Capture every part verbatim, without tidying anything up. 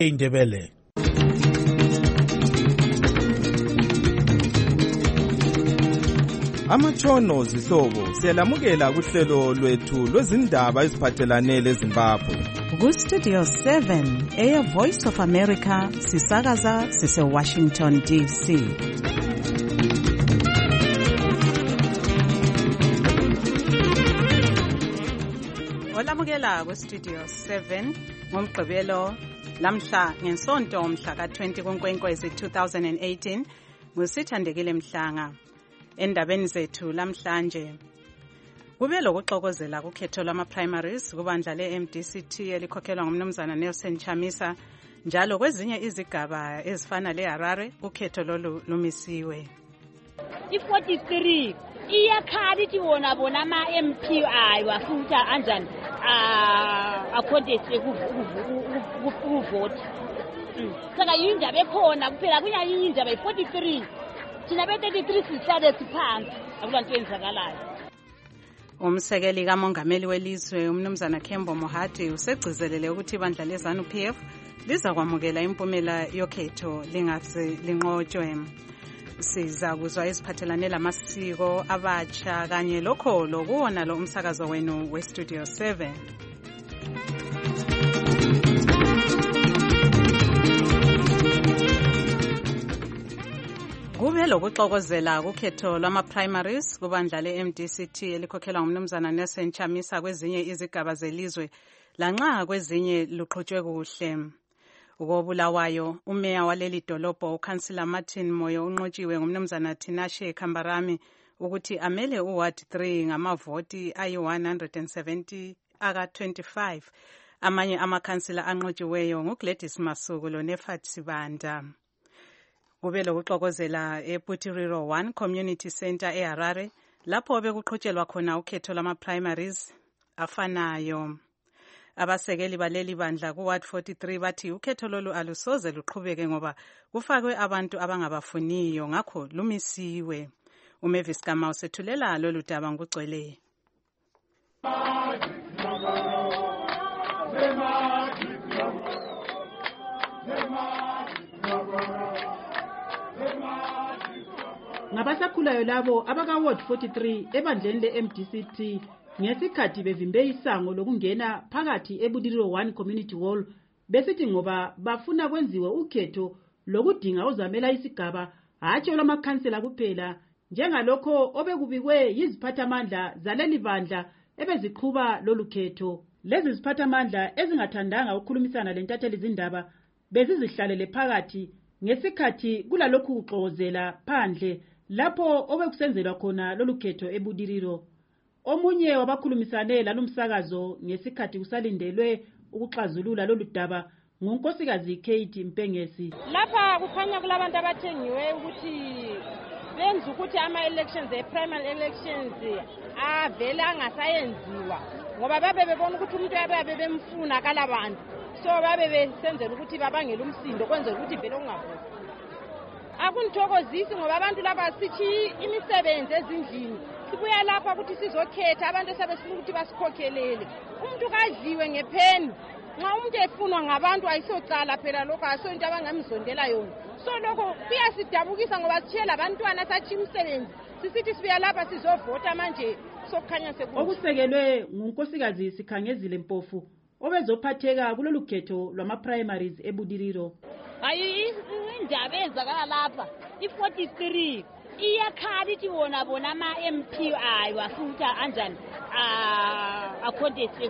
Indebele. Amatshono zihlobo siyalamukela kuhlelo lwethu lwezindaba eziphathelane leZimbabwe. Ku Studio seven, Air Voice of America, sisakaza sise Washington D C. Olamukela ku Studio seven ngomgqibelo lamhla ngensonto mhla ka twenty kuNkwenkwezi two thousand eighteen ngusithandekile Mhlanga. Endabeni zethu lamhlanje kube lokuxokozela kukhetho lwama primaries kubandla le M D C T elikhokhelwa ngumnumzana Nelson Chamisa, njalo kwezinye izigaba ezifana le Harare ukhetho lolu lumisiwe. I forty-three iyakhala ithi wona bona ama M P ayo afuta anjani ah akhondese ku vote. Saka yindaba ekhona kuphela kunya yindaba i forty-three. Thina be thirty-three sihlale siphansi akulanto enzakalayo. Umsekeli kamongameli welizwe umnumzana Kembo Mohati usegcizelele ukuthi ibandla leZANU P F liza kwamukela impumela yokhetho lingaze linqotshwe. Siza kuzwa isiphathelane lamasiko abatsha kanye lokho lokuwona lo umsakazo wenu we Studio seven. Kube lokuxokozela kukhetho lwama primaries kubandla le M D C T elikhokhelwa ngumnumzana Nelson Chamisa kwezinye izigaba zelizwe lanxa kwezinye luqhutshwe kuhle. Ukobulawayo umeya waleli dolobho uCouncillor Martin Moyo unqotshiwe ngumnumzana Tinashe Kambarami ukuthi amele uWard three ngamavoti ayi one hundred seventy aka twenty-five. Amanye amakhansila anqotshiweyo nguGladys Masuku loNefat Sibanda. Kube lokuxokozela ePutiriro one Community Center eHarare lapho bekuqhutshelwa khona ukhetho lwama primaries afanayo. Abasekeli baleli bandla ku Ward forty-three bathi ukhetho lolu alusoze luqhubeke ngoba kufakwe abantu abangabafuniyo ngakho lumisiwe. uMavis Kamau usethulela lolu daba ngugcwele. Ngabasakhulayo labo abaka Ward forty-three ebandleni le M D C T ngesikhathi bevimbe isango lokungena phakathi eBudiriro one Community Hall besithi ngoba bafuna kwenziwe ukhetho lokudinga uzamela isigaba hatshi olamakhansela kuphela njengalokho obekubikwe yiziphathamandla zaleli bandla ebeziqhuba lolu khetho. Lezi ziphathamandla ezingathandanga ukukhulumisana lentatheli zindaba bezizihlalele phakathi ngesikhathi kulalokhu kuxokozela phandle lapho obekusenzelwa khona lolu khetho eBudiriro. Omunye wabakhulumisane lalumsakazo ngesikhathi kusalindelwe ukuxazulula lolu daba ngunkosikazi Kate Mpengesi. Lapha kukhanya kulabantu abathengiwe ukuthi benza ukuthi ama elections e primary elections avela angasayenziwa ngoba babe bebona ukuthi umuntu yabe bemfuna kalabantu, so babe besenzela ukuthi babangele umsindo kwenzela ukuthi vele ungavoti. Akunithokozisi ngoba abantu laba sithi imisebenzi ezindlini sibuya lapha ukuthi sizokhetha abantu esebefuna ukuthi basikhokhelele. Umuntu kadliwe ngepheni nxa umuntu efunwa ngabantu ayisocala phela lokho asonto abangamzondela yona. So lokho kuyasidabukisa ngoba sithela abantwana sathi imisebenzi sisithi sibuya lapha sizovota manje sokukhanya sekuthi. Okusekelwe ngunkosikazi Sikhangezile Mpofu obezophatheka kulolu khetho lwama primaries eBudiriro. Hayi indaba ezakala lapha i forty-three iyakhala ithi wona bona ama M P ayo afuta anjani ah akhondese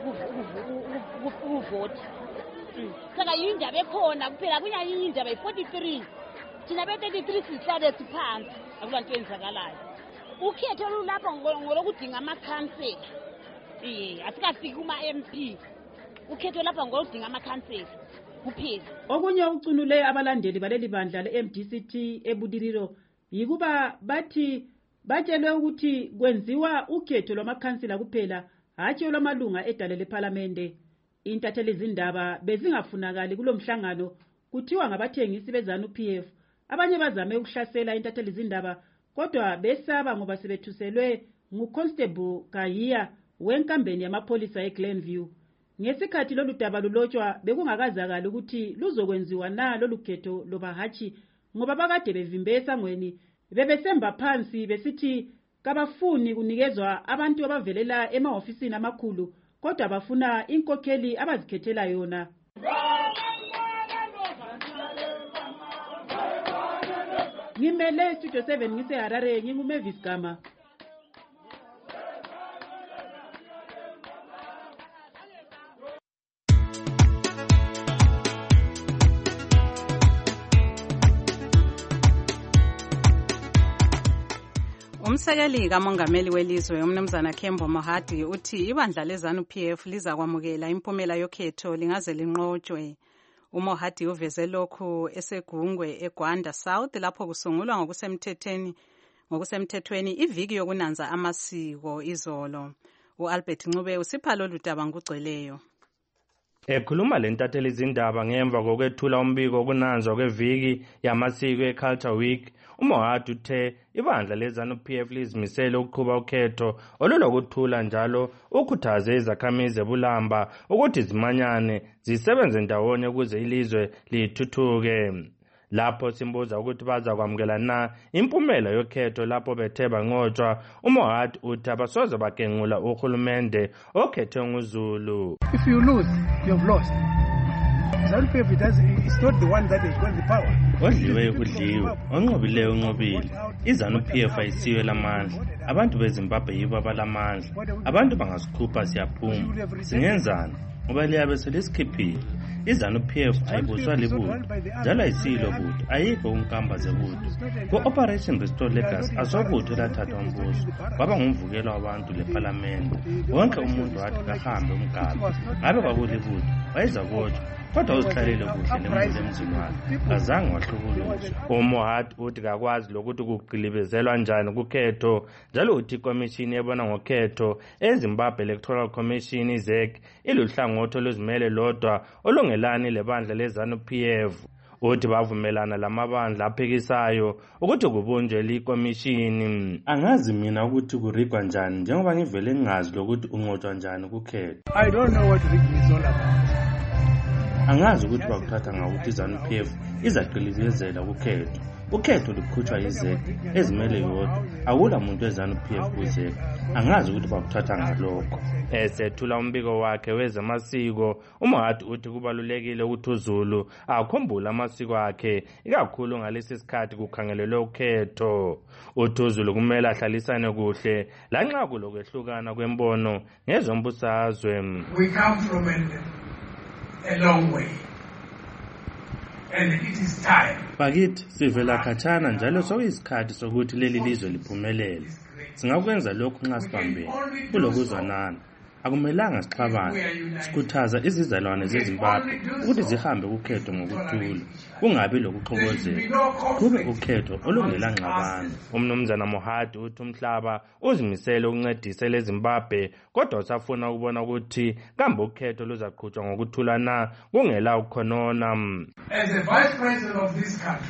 ku vote. Saka yindaba ekhona kuphela kunya yindaba i forty-three. Thina be thirty-three sihlale siphansi akulanto enzakalayo. Ukhetho lulapha ngolokudinga ama council. Eh asikafiki kuma M P. Ukhetho lapha ngoludinga ama council kuphela. Okunye ukucunule abalandeli baleli bandla le M D C T eBudiriro yikuba bathi batshelwe ukuthi kwenziwa ukhetho lwamakhansila kuphela hatshi olwamalunga edale leParliament. Intatheli zindaba bezingafunakali kulomhlangano kuthiwa ngabathengisi beZANU P F. Abanye bazame ukuhlasela intatheli zindaba kodwa besaba ngoba sebethuselwe nguConstable Kahiya wenkambeni yamapholisa eGlenview. Ngesikhathi lolu daba lulotshwa bekungakazakala ukuthi luzokwenziwa na lolu khetho loba hatshi ngoba bakade bevimbe esangweni bebesemba phansi besithi kabafuni kunikezwa abantu abavelela emahofisini amakhulu kodwa bafuna inkokheli abazikhethela yona. Ngimele Studio seven ngise Harare nginguMavis Gama. Umsekeli kamongameli welizwe umnumzana Kembo Mohadi uthi ibandla leZANU P F liza kwamukela impumela yokhetho lingaze linqotshwe. UMohadi uveze lokhu esegungwe eGwanda South lapho kusungulwa ngokusemthethweni ngokusemthethweni iviki yokunanza amasiko izolo. uAlbert Ncube usipha lolu daba ngugcweleyo. Ekhuluma lentatheli izindaba ngemva kokwethula umbiko wokunanzwa kweviki yamasiko eCulture Week, uMohadi uthe ibandla leZANU P F lizimisele ukuqhuba ukhetho olulokuthula njalo ukhuthaze izakhamizi eBulamba ukuthi zimanyane zisebenze ndawonye ukuze ilizwe lithuthuke. Lapho simbuza ukuthi baza kwamukela na impumela yokhetho lapho bethe banqotshwa, uMohadi uthi abasoze bagengula uhulumende okhethwe nguZulu. If you lose, you have lost. ZANU P F does, it's not the one that has got the power. Odliwe udliwe, onqobileyo unqobile. iZANU P F ayisiwe lamandla. Abantu beZimbabwe yibo abalamandla. Abantu bangasikhupha siyaphuma. Singenzani? Ngoba liyabe selisikhiphile. iZANU P F ayibuswa libutho njalo ayisilo butho ayikho unkamba zebutho. Ku-Operation Restore Legacy asobutho elathatha umbuso kwaba ngumvukelo wabantu leParliament. Wonke umuntu wathi kahambe umgaba ngabe kwakulibutho wayeza kotshwa kodwa uzihlalele kuhle lemuntu emzini wakhe kazange wahlukuluzwa. uMohadi uthi kakwazi lokuthi kuqilibezelwa njani kukhetho njalo uthi ikomishini ebona ngokhetho eZimbabwe Electoral Commission I Z E C iluhlangothi oluzimele lodwa olungelani lebandla leZANU P F. Uthi bavumelana lamabandla aphikisayo ukuthi kubunjwe likomishini. Angazi mina ukuthi kurigwa njani njengoba ngivele ngingazi lokuthi unqotshwa njani kukhetho. I don't know what rigging is all about. Angazi ukuthi bakuthatha ngokuthi iZANU P F izaqilibezela kukhetho. Ukhetho lukhutshwa I Z E C ezimele yodwa akula muntu weZANU P F ku I Z E C. Angazi ukuthi bakuthatha ngalokho. Esethula umbiko wakhe wezamasiko, uMohadi uthi kubalulekile ukuthi uZulu akhumbule amasiko akhe ikakhulu ngalesi sikhathi kukhangelelwe ukhetho. Uthi uZulu kumele ahlalisane kuhle lanxa kulokwehlukana kwembono ngezombusazwe. We come from a, a long way. And it is time. Bakithi sivela khatshana njalo sokuyisikhathi sokuthi leli lizwe liphumelele. Singakwenza lokhu nxa sibambene kulokuzwanana. Akumelanga sixabane. Sikhuthaza izizalwane zeZimbabwe ukuthi zihambe ukhetho ngokuthula. Kungabi lokuxokozela. Kube ukhetho olungela ngxabano. Umnumzana Mohadi uthi umhlaba uzimisele ukuncedisa leZimbabwe kodwa usafuna ukubona ukuthi kambe ukhetho luzaqhutshwa ngokuthula na kungela ukukhonona. As the vice president of this country,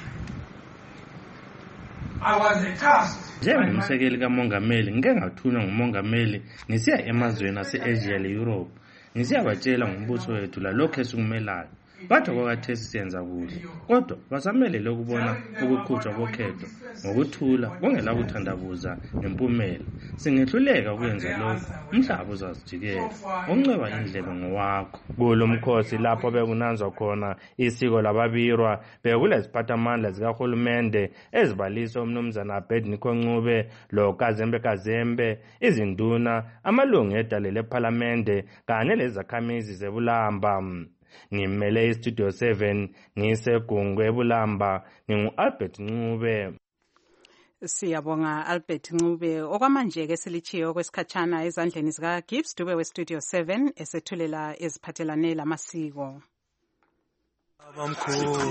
I was tasked. Njengomsekeli kamongameli ngike ngathunywa ngumongameli ngisiya emazweni ase-Asia le-Europe ngisiyabatshela ngombuso wethu lalokho esikumelayo. Batho kwakathesi siyenza kuhle kodwa basamelele ukubona ukukhutshwa kokhetho ngokuthula kungela kuthandabuza ngempumela. Singehluleka ukwenza lokho umhlaba uzazijikela unceba indlebe ngowakho. Kulo mkhosi lapho bekunanzwa khona isiko lababirwa bekuleziphathamandla zikahulumende ezibalisa umnumzana Abednego Ncube lo Kazembe Kazembe izinduna amalungu edale leParliamente kanye lezakhamizi zeBulamba. Ngimele iStudio seven ngisegungwe eBulamba nginguAlbert Ncube. Siyabonga Albert Ncube. Okwamanje ke silichiyo kwesikhatshana ezandleni zika Gibbs Dube weStudio seven esethulela eziphathelane lamasiko. Abamkhulu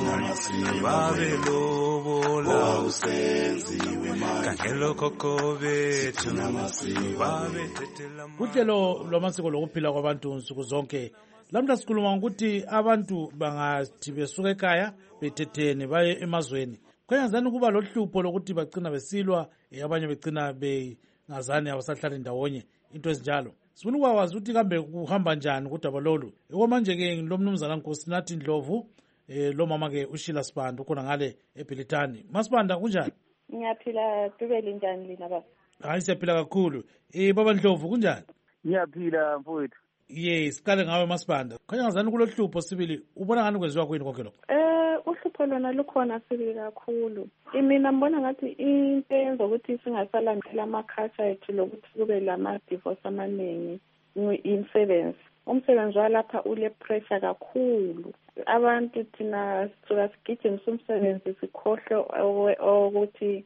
babelobola usenziwe manje kangelo khokho bethu babethethela uhlelo lwamasiko lokuphila kwabantu nsuku zonke. Lamhla sikhuluma ukuthi abantu bangathi besuka ekhaya bethethene baye emazweni kwenzani kuba lohlupho lokuthi bagcina besilwa abanye begcina bengazani abasahlala ndawonye into ezinjalo. sifuna ukwazi ukuthi kambe kuhamba njani kudaba lolu. Okwamanje-ke lo mnumzana Nkosinathi Ndlovu, eh lo mama-ke uSheila Sibanda ukhona ngale eBhilitani. Masibanda kunjani? Ngiyaphila, Dubeli njani lina baba? Hayi siyaphila kakhulu. Eh baba Ndlovu kunjani? Ngiyaphila mfowethu. Yes, siqale ngawe Masibanda. Khanya ngazani kulohlupho sibili. Ubona ngani kwenziwa kwini konke lokho? Eh uhlupho lona lukhona sibili kakhulu. Mina ngibona ngathi into eyenza ukuthi singasalandela amakhaya ethu lokuthi kube lama divorce amaningi insebenzi. Umsebenzi walapha ule pressure kakhulu. Abantu thina sisuka sigijimisa umsebenzi sikhohle ukuthi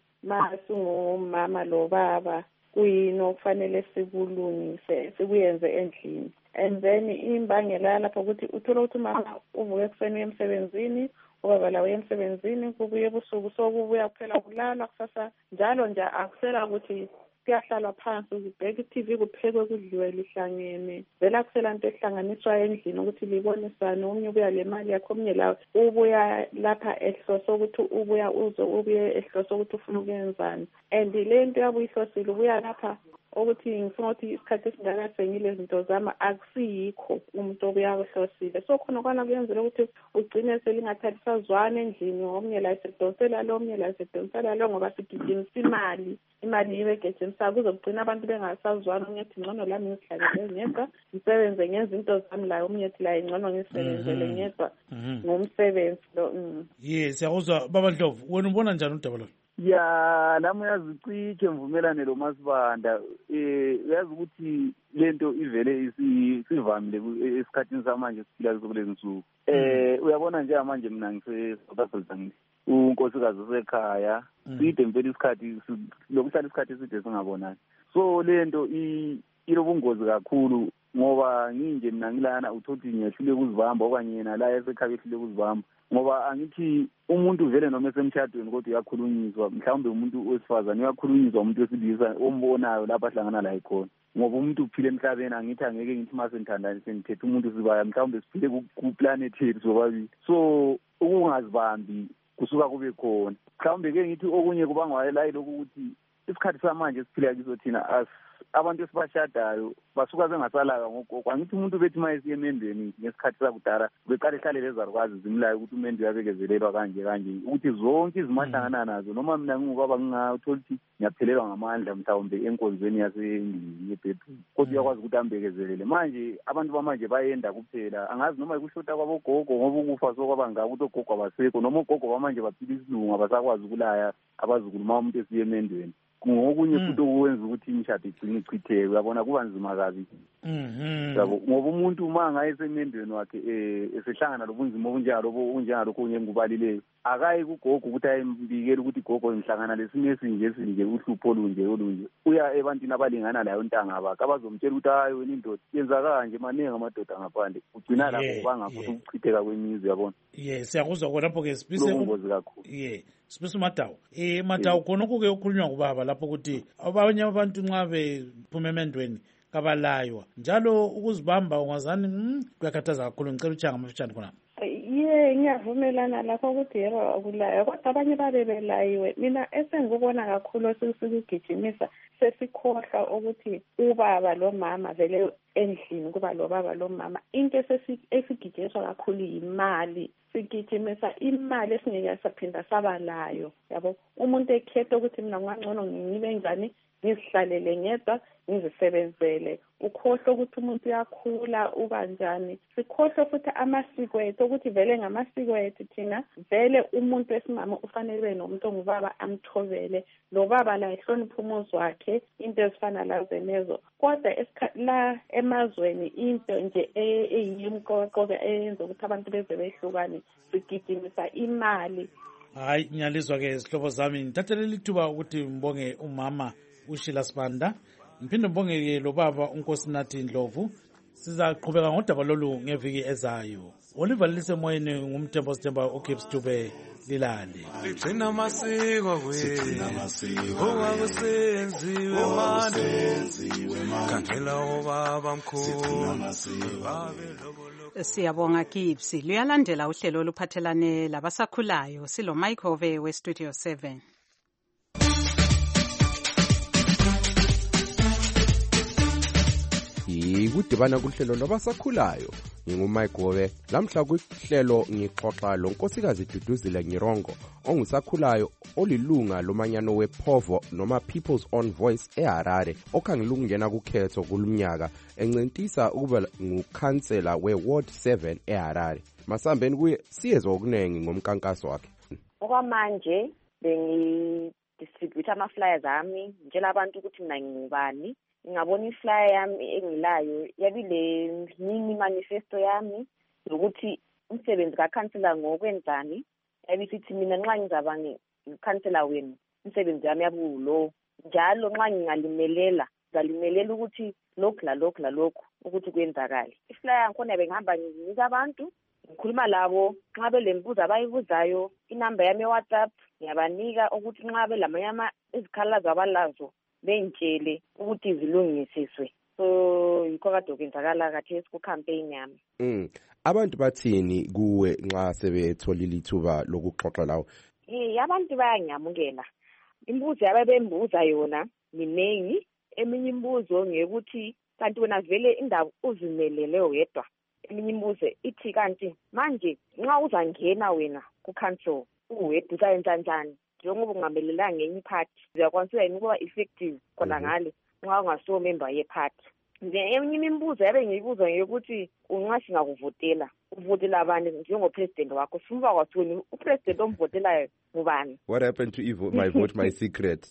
masingumama lo baba kuyini okufanele sikulungise sikuyenze endlini. And then imbangela lapha ukuthi uthola ukuthi umama uvuke ekuseni emsebenzini, ubaba lawo emsebenzini, kubuye ebusuku sokubuya kuphela kulala kusasa njalo nje akusela ukuthi kuyahlalwa phansi ukubheka i-T V kuphekwe kudliwe lihlangene. Vela kusela into ehlanganiswa endlini ukuthi libonisane, omunye ubuya le mali yakho, omunye lawo ubuya lapha ehloso ukuthi ubuya uzo ubuye ehloso ukuthi ufuna ukuyenzani. And le nto yabuye ihlosile ubuya lapha ukuthi ngifuna ukuthi isikhathi esingakasengile zinto zami akusiyikho umuntu obuya kuhlosile. So khona kwana kuyenzela ukuthi ugcine selingathathisazwana endlini, omnye la esedonsela lo, omnye la esedonsela lo, ngoba sigijimisa imali imali ibe gejimisa kuzogcina abantu bengasazwana. Omnye ethi ngcono lami ngihlalele ngedwa ngisebenze ngenza into zami, la omnye ethi la ngcono ngisebenzele ngedwa ngomsebenzi lo. Yes, siyakuzwa baba Ndlovu, wena ubona njani udaba lo? Ya lami uyazicishe mvumelane lo Masibanda. Eh uyazi ukuthi lento ivele isivamile esikhathini samanje siphila kulezi nsuku. Eh uyabona nje manje mina ngise South Africa ngithi unkosikazi usekhaya side impela isikhathi lokuhlala isikhathi eside singabonani. So lento ilobungozi kakhulu ngoba nginje mina ngilana uthothi ngiyehlule ukuzibamba okanye yena la esekhaya ehlule ukuzibamba, ngoba angithi umuntu vele noma esemshadweni kodwa uyakhulunyiswa, mhlawumbe umuntu wesifazane uyakhulunyiswa umuntu wesilisa ombonayo lapha ahlangana la ikhona, ngoba umuntu uphile emhlabeni. Angithi angeke ngithi mase ngithandana sengithethe umuntu sibaya mhlawumbe siphile ku planet yethu sobabili. So ukungazibambi kusuka kube khona. Mhlawumbe ke ngithi okunye kubangwa la lokho ukuthi isikhathi samanje siphila kiso thina abantu esibashadayo basuka bengasalaka ngogogo. Angithi umuntu bethi mayesi emendweni ngesikhathi sakudala beqale ehlale lezarukwazi zimlayo ukuthi umendo uyabekezelelwa kanje kanje, ukuthi zonke izimahlangana nazo noma mina ngingubaba ngingathola ukuthi ngiyaphelelwa ngamandla mhlawumbe enkonzweni yasendlini yebhedroom, kodwa uyakwazi ukuthi ambekezelele. Manje abantu bamanje bayenda kuphela, angazi noma ikushota kwabogogo ngoba ukufa sokwaba ngaka ukuthi ogogo abasekho, noma ogogo bamanje baphila isilungu abasakwazi ukulaya abazukulu uma umuntu esiye emendweni. Ngokunye futhi okwenza ukuthi imishado igcine ichitheke, uyabona kuba nzima kabi. Mhm. Yabo ngoba umuntu uma ngayesemendweni wakhe eh esehlangana lobunzima obunjalo obunjengalokho kunye ngubalileyo, akayi kugogo ukuthi ayimbikele ukuthi gogo ngihlangana lesimo esinje esinje uhlupho olunje olunje. Uya ebantwini abalingana layo ntanga bakhe abazomtshela ukuthi hayi wena indoda yenza kanje, maningi amadoda ngaphandle. Ugcina lapho bangafuthi ukuchitheka kwemizwe, yabona. Yes, siyakuzwa khona lapho ke sibise ubungozi kakhulu. Yeah. Sibise uMadawu. Eh Madawu khona kuke ukukhulunywa ngubaba lapho ukuthi abanye abantu nxa bephuma emendweni kabalaywa njalo ukuzibamba ungazani kuyakhathaza kakhulu. Ngicela uchanga amafitshane khona. Ye ngiyavumelana lapho ukuthi yebo akulaya, kodwa abanye babe belayiwe. Mina esengikubona kakhulu sesikugijimisa sesikhohla ukuthi ubaba lo mama vele endlini kuba lo baba lo mama into esigijimiswa kakhulu imali. Sigijimisa imali esingeke saphinda sabalayo, yabo. Umuntu ekhetha ukuthi mina ngangcono ngibe njani ngizihlalele ngedwa ngizisebenzele, ukhohle ukuthi umuntu uyakhula uba njani. Sikhohle futhi amasiko ethu ukuthi vele ngamasiko ethu thina vele umuntu wesimama ufanele nomuntu ongubaba amthobele, lo baba la ehlonipha umuzi wakhe, into ezifana lazo nezo. Kodwa la emazweni into nje eyimqoqo eyenza ukuthi abantu beze behlukane sigijimisa imali. Hayi ngiyalizwa ke izihlobo zami, ngithathele lithuba ukuthi mbonge umama uSheila Sibanda, ngiphinde mbonge lo baba uNkosinathi Ndlovu. Sizaqhubeka ngodaba lolu ngeviki ezayo. Oliver lisemoyeni ngumthembo sithemba uGibbs Dube lilale. Ligcina amasiko kwethu okwakusenziwe manje khakhela obaba mkhulu. Siyabonga Gibbs. Luyalandela uhlelo oluphathelane labasakhulayo. Silo Mike Ove we Studio seven. ngikudibana kuhlelo lwabasakhulayo ngingumike Gobe lamhla kuhlelo ngixoxa lo nkosikazi Duduzile Nyirongo ongusakhulayo olilunga lomanyano wePovo noma People's Own Voice eHarare okhangilungena kukhetho kulumnyaka encentisa ukuba ngukhansela weWard seven eHarare. Masambeni kuye siyezwa okunengi ngomkankaso wakhe. Okwamanje bengi distribute ama flyers ami ngitshela abantu ukuthi mina ngingubani. Ngabona iflyer yami engilayo yabile mini manifesto yami ukuthi umsebenzi kaCouncilor ngokwenzani yabisithi mina nxa ngizaba ngiCouncilor wenu umsebenzi wami yabulo njalo nxa ngingalimelela ngalimelela ukuthi lokhu la lokhu la lokhu ukuthi kwenzakala. Iflyer ngkhona bengihamba nginika abantu ngikhuluma labo nxa belembuzo abayibuzayo inamba yami WhatsApp ngiyabanika ukuthi nxa belamanyama izikhalazo abalazo bengitshele ukuthi zilungisiswe. So yikho kade okwenzakala kathesi ku campaign yami. Mm. Abantu bathini kuwe nxa sebetholile ithuba lokuxoxa lawo? Eh abantu bayangiyamukela. Imbuzo yabebembuza yona minengi, eminye imbuzo ngekuthi kanti wena vele indaba uzimelele wedwa. Eminye imbuzo ithi kanti manje nxa uzangena wena ku council uwedwa usayenza njani? Njengoba ungamelelanga ngenye party uyakwanisa yini ukuba effective khona ngale nxa ungaso member ye party. Nje eminye imibuzo yabe ngiyibuza ngokuthi unxa singakuvotela uvotela abantu njengo president wakho sifuba kwathini upresident omvotelayo ngubani? What happened to Evo, my vote my secret?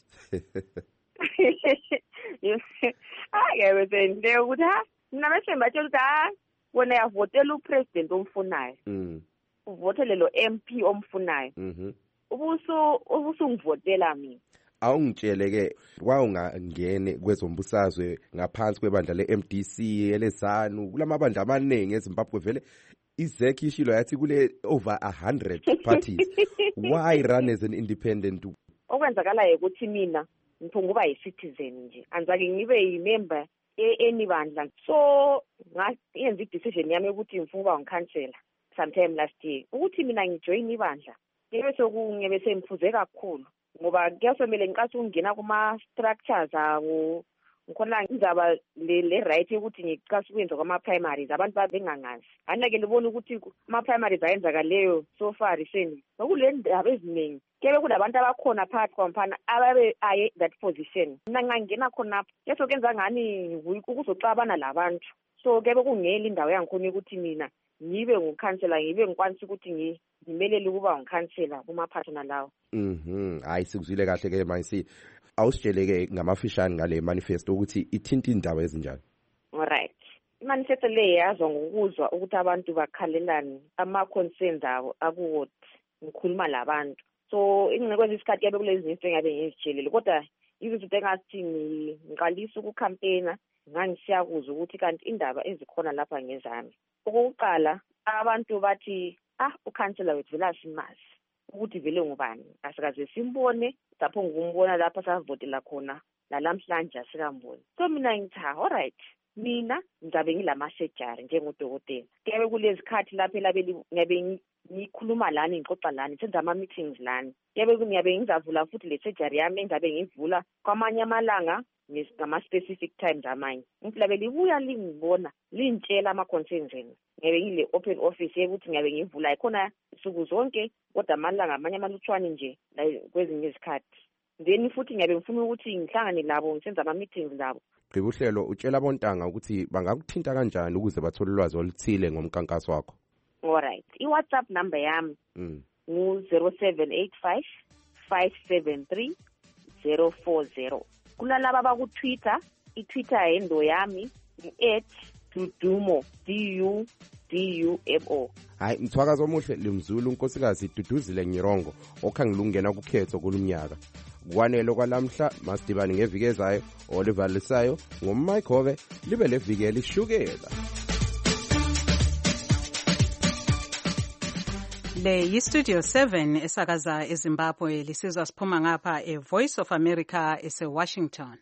Ake bese nje ukuthi ha mina bese mbatshela ukuthi ha wena yavotela upresident omfunayo. Mm. Uvotele lo M P omfunayo. Mhm. Ubuso ubusungivotela mina. Awungitshele ke wawungangene kwezombusazwe ngaphansi kwebandla le-M D C elezanu kulamabandla amaningi eZimbabwe vele izekhi ishilo yathi kule over one hundred parties. Why run as an independent? Okwenzakala ukuthi mina ngiphunguba yi-citizen nje anzake ngibe yi-member enibandla so ngayenza i-decision yami ukuthi ngifuna ngikhansela sometime last year ukuthi mina ngijoin ibandla ngebe sokungebe semfuze kakhulu ngoba kuyasomele ngiqasa ukungena kuma structures awo ngikhona ngizaba le right ukuthi ngiqasa ukwenza kwama primaries abantu babengangazi anake libona ukuthi ama primaries ayenzakaleyo so far recently okule ndaba eziningi kebe kulabantu abakhona phakathi kwampana ababe aye that position mina ngangena khona yeso kenza ngani ukuzoxabana labantu so kebe kungeli indawo yangikhona ukuthi mina ngibe ngukhansela ngibe ngikwanisa ukuthi ngimelele ukuba ngikhansela kuma partner lawo. Mhm. Hayi sikuzwile kahle ke manje awusitsheleke ngamafishane ngale manifesto ukuthi ithinta indaba ezinjani. Alright. Manifesto le yazo ngokuzwa ukuthi abantu bakhalelane ama concerns abo akuwot ngikhuluma labantu. So ingekwenza isikhathi yabe kulezi zinto engabe ngizitshelile kodwa izinto engathi ngiqalisa ukucampaigna ngangisiyakuza ukuthi kanti indaba ezikhona lapha ngezami. Okokuqala abantu bathi ah uCouncilor wethu vela simazi ukuthi vele ngubani asikaze simbone lapho ngumbona lapha savotela khona nalamhlanje asikamboni. So mina ngithi alright mina ngizabe ngilama surgery njengodokotela kebe kulezi khathi lapha elabeli ngabe ngikhuluma lana ngixoxa lana senza ama meetings lana kebe kunyabe ngizavula futhi le surgery yami engabe ngivula kwamanye amalanga ngama specific times amanye ngiflabe libuya lingibona lintshela ama concerns enu ngabe ngile open office ukuthi ngabe ngivula ikhona suku zonke kodwa amalanga amanye amalutshwane nje kwezinye izikhathi then futhi ngabe ngifuna ukuthi ngihlangane labo ngisenza ama meetings labo. Gqiba uhlelo utshela abontanga ukuthi bangakuthinta kanjani ukuze bathole ulwazi oluthile ngomkankaso wakho. Alright, i-WhatsApp number yami mm. ngu zero seven eight five five seven three zero four zero. Kulalaba baku-Twitter, i-Twitter yendo yami i-at Dudumo D U D U M O. Hayi mthwakazo omuhle limzulu unkosikazi Duduzile Nyirongo okhangilungena kukhetho kulumnyaka. Kwanele kwalamhla masidibani ngeviki ezayo Oliver Lisayo ngumike Gobe libe leviki elishukela. Le yi-Studio seven esakaza eZimbabwe lisizwa siphuma ngapha e-Voice of America ese-Washington.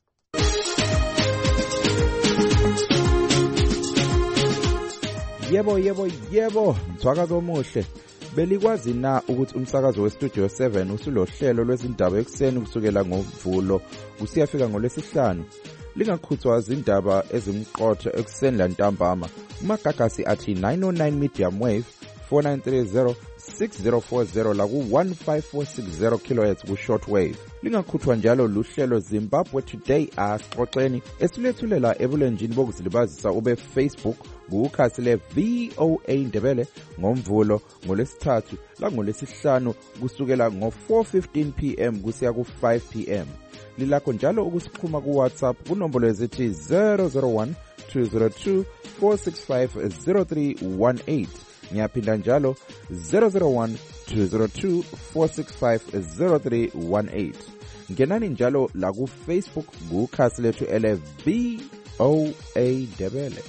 Yebo yebo yebo mthwakazo omuhle. Belikwazi na ukuthi umsakazo we-Studio seven usulohlelo lwezindaba ekuseni kusukela ngoMvulo kusiyafika ngolwesihlanu. lingakhuthwa zindaba ezimqotho ekuseni lantambama kumagagasi athi nine oh nine medium wave four nine three zero six zero four zero la ku one five four six zero kilohertz ku shortwave. Lingakhuthwa njalo luhlelo Zimbabwe Today asixoxeni esilethulela ebulenjini bokuzilibazisa ube Facebook kukhasi le V O A Ndebele ngomvulo ngolesithathu la ngolesihlanu kusukela ngo four fifteen p m kusiya ku five p m. Lilakho njalo ukusikhuma ku WhatsApp kunombolo ezithi zero zero one two zero two four six five zero three one eight. Ngiyaphinda njalo zero zero one two zero two four six five zero three one eight. Ngenani njalo la ku Facebook kukhasi lethu ele V O A Ndebele.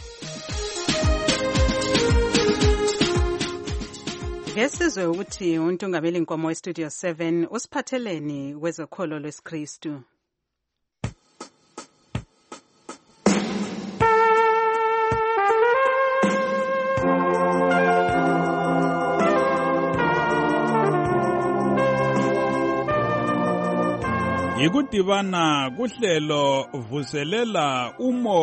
Ngesizwe ukuthi uNtungameli Nkomo weStudio seven usiphatheleni kwezokholo lwesiKristu. Yikudibana kuhlelo vuselela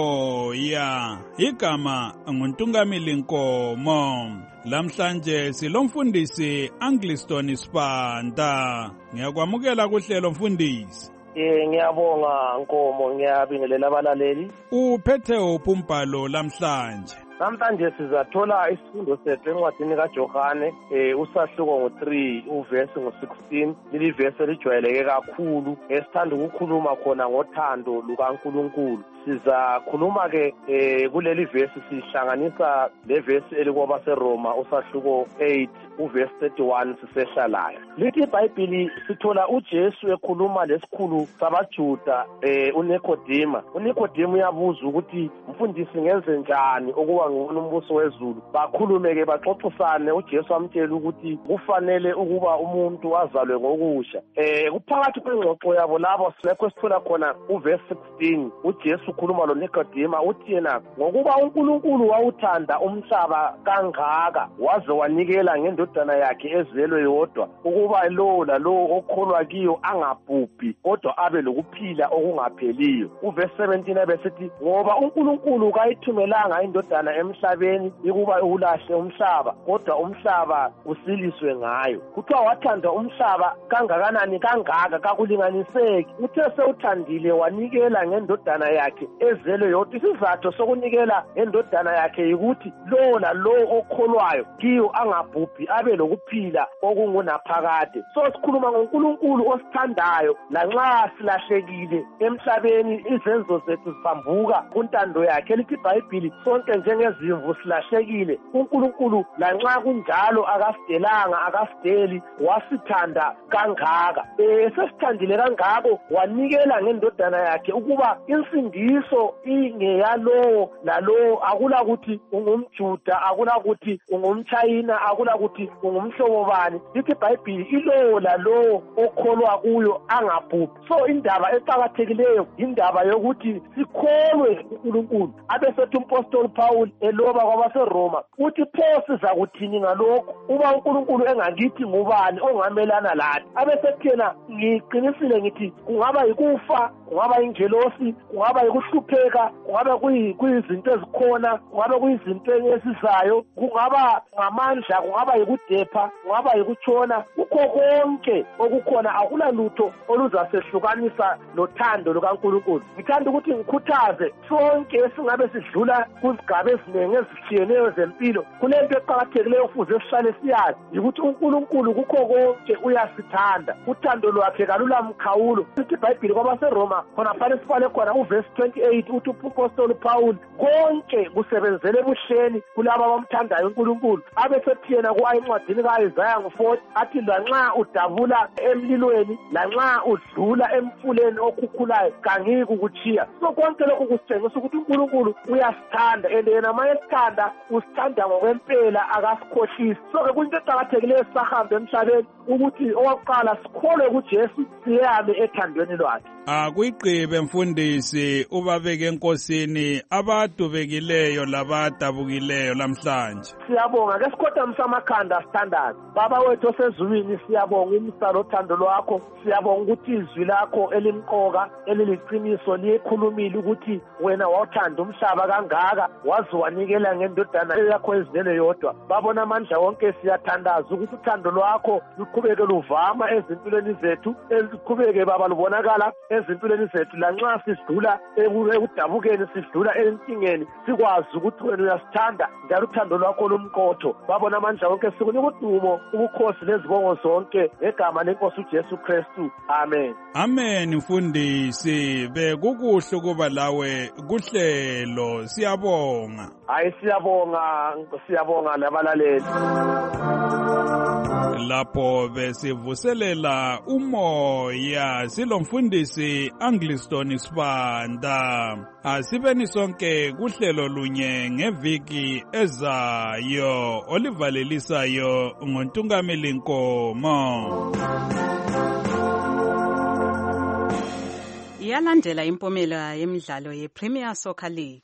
umoya. Igama nguNtungameli Nkomo. Lamhlanje silomfundisi Angliston Sibanda. Ngiyakwamukela kuhlelo mfundisi. Eh ngiyabonga Nkomo, ngiyabingelela abalaleli. Uphethe umbhalo lamhlanje. Namhlanje sizathola isifundo sethu encwadini kaJohane eh usahluko ngo three uverse ngo sixteen. Leli verse lijwayeleke kakhulu esithanda ukukhuluma khona ngothando lukaNkulunkulu. Sizakhuluma ke eh kuleli verse sihlanganisa le verse elikuba seRoma usahluko eight uverse thirty-one siseshalaya. Lithi iBhayibheli sithola uJesu ekhuluma lesikhulu sabaJuda eh uNikodima. uNikodima uyabuza ukuthi mfundisi ngenze njani ukuba ngibona umbuso wezulu. Bakhulume ke baxoxisane, uJesu amtshela ukuthi kufanele ukuba umuntu azalwe ngokusha. Eh kuphakathi kwengxoxo yabo labo silekho sithola khona uverse sixteen uJesu ukhuluma lo Nikodima uthi yena ngokuba uNkulunkulu wawuthanda umhlaba kangaka waze wanikela ngendodana yakhe ezelwe yodwa ukuba lo lalo okholwa kiyo angabhubhi kodwa abe lokuphila okungapheliyo. Uverse seventeen abesithi ngoba uNkulunkulu kayithumelanga indodana emhlabeni ukuba ulahle umhlaba kodwa umhlaba usiliswe ngayo. Kuthiwa wathanda umhlaba kangakanani kangaka kakulinganiseki, uthe sewuthandile wanikela ngendodana yakhe ezelwe yodwa. Isizathu sokunikela ngendodana yakhe yikuthi lo lalo okholwayo kiyo angabhubhi abe lokuphila okungunaphakade. So sikhuluma ngoNkulunkulu osithandayo lanxa silahlekile emhlabeni, izenzo zethu ziphambuka kuntando yakhe. Lithi iBhayibheli sonke njengezimvu silahlekile, uNkulunkulu lanxa kunjalo akasidelanga akasideli, wasithanda kangaka. Eh sesithandile kangako wanikela ngendodana yakhe ukuba insindiso ingeyalowo lalowo, akula ukuthi ungumJuda, akula ukuthi ungumChina, akula ukuthi ungumhlobo bani. Lithi iBhayibheli ilowo lalowo okholwa kuyo angabhubhi. So indaba eqhakathekileyo indaba yokuthi sikholwe uNkulunkulu. Abesethi umpostoli Paul eloba kwabaseRoma uthi pho sizakuthini ngalokho uba uNkulunkulu engakithi ngubani ongamelana lathi. Abesethena ngiqinisile ngithi kungaba yikufa, kungaba ingelosi, kungaba yikuhlupheka, kungaba kuyizinto ezikhona, kungaba kuyizinto ezizayo, kungaba ngamandla, kungaba yikudepha, kungaba yikutshona. Kukho konke okukhona akula lutho oluzasehlukanisa lothando lukaNkulunkulu. Ngithanda ukuthi ngikhuthaze sonke esingabe sidlula kuzigaba eziningi ezishiyeneyo zempilo, kunento eqhakathekileyo kufuze sihlale siyazi ukuthi uNkulunkulu kukho konke uyasithanda, uthando lwakhe kalulamkhawulo. Lithi iBhayibheli kwabaseRoma khona phansi sibale khona uverse twenty-eight uthi umpostoli Paul konke kusebenzele ebuhleni kulabo abamthandayo uNkulunkulu. Abesethi yena ku-encwadini ka-Isaya ngo-forty athi lanxa udabula emlilweni, lanxa udlula emfuleni okhukhulayo kangiki kukutshiya. So konke lokhu kusitshengisa ukuthi uNkulunkulu uyasithanda, and yena ma esithanda usithanda ngokwempela akasikhohlisi. So-ke kuyinto eqakathekileyo sisahambe emhlabeni ukuthi owakuqala sikholwe kuJesu, siyame ethandweni lwakhe. Akuyigqibe mfundisi ubabeke enkosini abadubekileyo labadabukileyo lamhlanje. Siyabonga ke sikhothamisa amakhanda standard. Baba wethu osezulwini siyabonga umsalo othando lwakho. Siyabonga ukuthi izwi lakho elimqoka eliliqiniso liyekhulumile ukuthi wena wathanda umhlaba kangaka waze wanikela ngendodana yakho ezizele yodwa. Babona amandla wonke siyathandaza ukuthi uthando lwakho luqhubeke luvama ezimpilweni zethu, eliqhubeke baba lubonakala ezimpilweni zethu lanxa sidlula ekudabukeni sidlula enkingeni sikwazi ukuthi wena uyasithanda njalo uthando lwakho lumqotho. Babona amandla wonke sikunika udumo ubukhosi lezibongo zonke ngegama lenkosi uJesu Kristu. Amen. Amen mfundisi, bekukuhle kuba lawe kuhlelo, siyabonga. Hayi siyabonga, siyabonga labalaleli. Lapho besivuselela umoya silomfundisi Angliston Sibanda. Asibeni sonke kuhlelo lunye ngeviki ezayo olivalelisayo ngontungameli Nkomo. Iyalandela impumela yemidlalo yePremier Soccer League.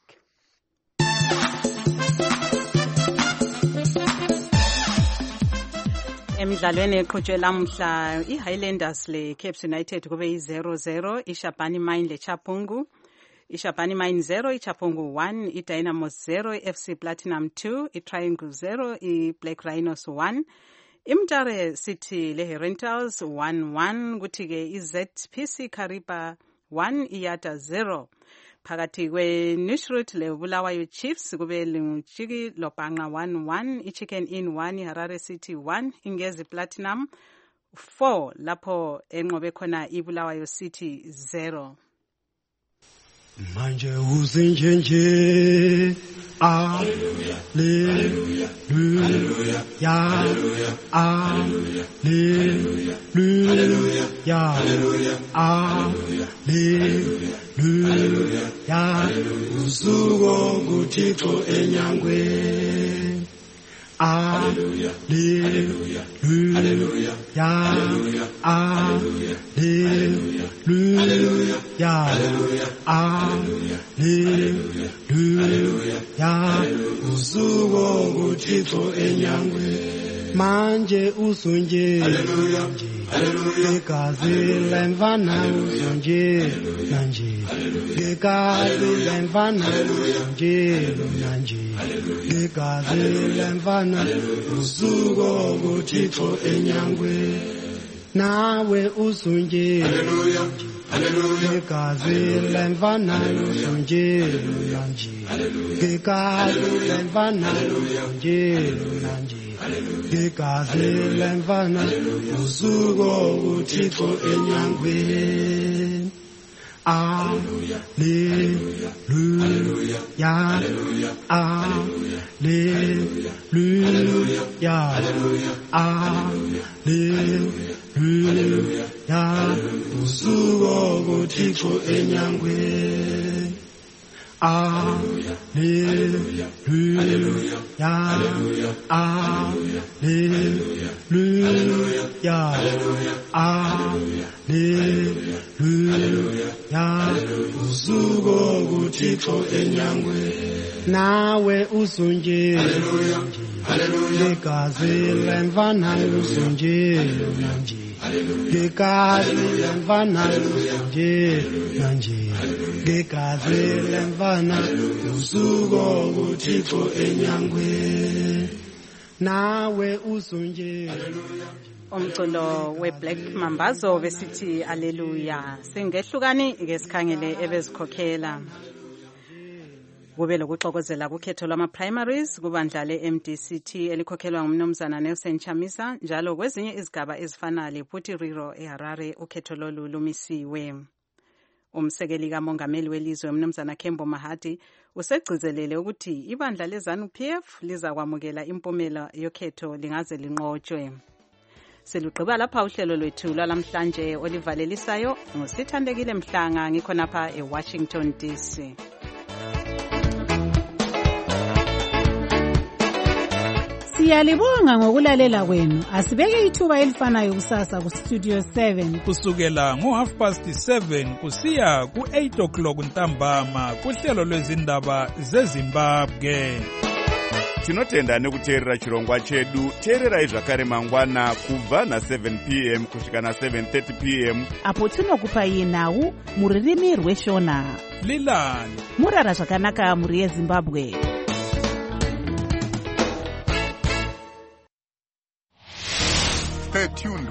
Emidlalweni eqhutshwe lamhla iHighlanders leCapes United kube yi zero zero, iShabani Mine leChapungu, iShabani Mine zero, iChapungu one, iDynamos zero, iF C Platinum two, iTriangle zero, iBlack Rhinos one, iMtare City leHerentals one one, kuthi-ke iZPC Kariba one, iYata zero. Phakathi kweNushroot leBulawayo Chiefs kube linguchiki Lopanga one one, iChicken Inn one, iHarare City one, iNgezi Platinum four, lapho enqobe khona iBulawayo City zero. Manje uzinjenje Hallelujah, hallelujah, hallelujah, hallelujah, hallelujah, hallelujah, hallelujah, hallelujah, hallelujah, usuko kuThixo enyangweni. Hallelujah, hallelujah, hallelujah, hallelujah, hallelujah, hallelujah, hallelujah, hallelujah, hallelujah, usuko kuThixo enyangweni. Manje usonje, hallelujah, hallelujah, igazi lemfana usonje manje, igazi lemfana usonje manje, igazi lemfana usuko kuThixo enyangweni. Nawe usonje, hallelujah, hallelujah, igazi lemfana usonje manje, igazi lemfana usonje manje, igazi lemfana usuko kuThixo enyangweni. Hallelujah, hallelujah, hallelujah, hallelujah, hallelujah, hallelujah, hallelujah, usuko kuThixo enyangweni. Hallelujah, hallelujah, hallelujah, hallelujah, hallelujah, hallelujah, hallelujah, hallelujah, usuko kuThixo enyangweni. Nawe usonje, hallelujah, hallelujah, igazi lemfana usonje manje, igazi lemfana usonje manje, igazi lemfana usuko kuThixo enyangweni. Nawe usonje. Umculo weBlack Mambazo besithi haleluya. Singehlukani ngesikhangele ebezikhokhela. Kube lokuxokozela kukhetho lwama-primaries kubandla le-M D C T elikhokhelwa ngumnumzana Nelson Chamisa, njalo kwezinye izigaba ezifana leButiriro eHarare ukhetho lolu lumisiwe. Umsekeli kamongameli welizwe umnumzana Kembo Mahadi usegcizelele ukuthi ibandla leZANU-P F lizakwamukela impumela yokhetho lingaze linqotshwe. Selugqiba lapha uhlelo lwethu lwalamhlanje olivalelisayo ngusithandekile Mhlanga ngikhonapha eWashington D C. Siyalibonga ngokulalela kwenu. Asibeke ithuba elifanayo kusasa ku Studio seven. Kusukela ngo half past seven kusiya ku eight o'clock ntambama kuhlelo lwezindaba zeZimbabwe. Tinotenda nekuteerera chirongwa chedu. Teererai zvakare mangwana kubva na seven p m kusvika na seven thirty p m apo tinokupai nhau muririmi rweshona. Lilani murara zvakanaka muri yeZimbabwe. Stay tuned.